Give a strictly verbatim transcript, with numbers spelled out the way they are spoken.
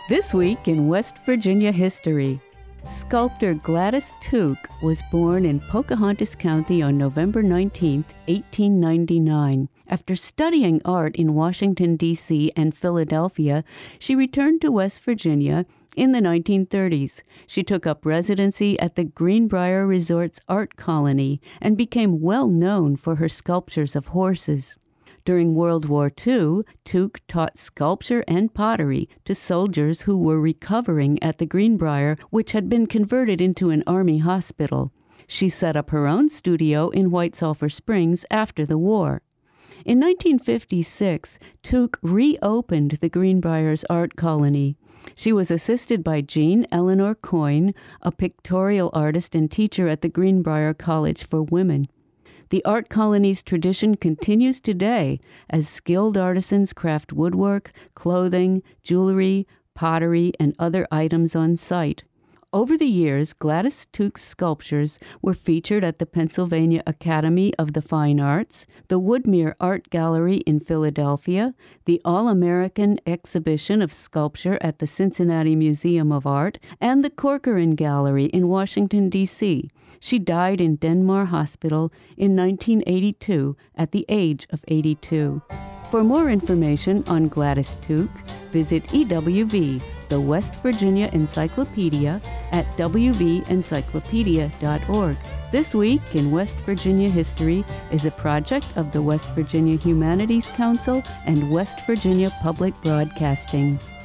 This week in West Virginia history, sculptor Gladys Tuke was born in Pocahontas County on November nineteenth, eighteen ninety-nine. After studying art in Washington, D C and Philadelphia, she returned to West Virginia in the nineteen thirties. She took up residency at the Greenbrier Resort's Art Colony and became well known for her sculptures of horses. During World War Two, Tuke taught sculpture and pottery to soldiers who were recovering at the Greenbrier, which had been converted into an army hospital. She set up her own studio in White Sulphur Springs after the war. In nineteen fifty-six, Tuke reopened the Greenbrier's Art Colony. She was assisted by Jean Eleanor Coyne, a pictorial artist and teacher at the Greenbrier College for Women. The art colony's tradition continues today as skilled artisans craft woodwork, clothing, jewelry, pottery, and other items on site. Over the years, Gladys Tuke's sculptures were featured at the Pennsylvania Academy of the Fine Arts, the Woodmere Art Gallery in Philadelphia, the All-American Exhibition of Sculpture at the Cincinnati Museum of Art, and the Corcoran Gallery in Washington, D C She died in Denmar Hospital in nineteen eighty-two at the age of eighty-two. For more information on Gladys Tuke, visit E W V, the West Virginia Encyclopedia, at w v encyclopedia dot org. This Week in West Virginia History is a project of the West Virginia Humanities Council and West Virginia Public Broadcasting.